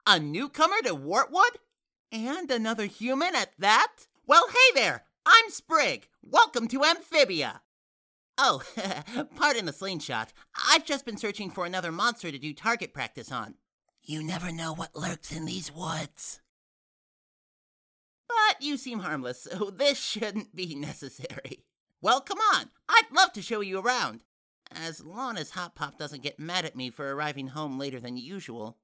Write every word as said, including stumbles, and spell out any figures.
A newcomer to Wartwood? And another human at that? Well, hey there! I'm Sprig. Welcome to Amphibia. Oh, pardon the slingshot. I've just been searching for another monster to do target practice on. You never know what lurks in these woods. But you seem harmless, so this shouldn't be necessary. Well, come on. I'd love to show you around. As long as Hop Pop doesn't get mad at me for arriving home later than usual.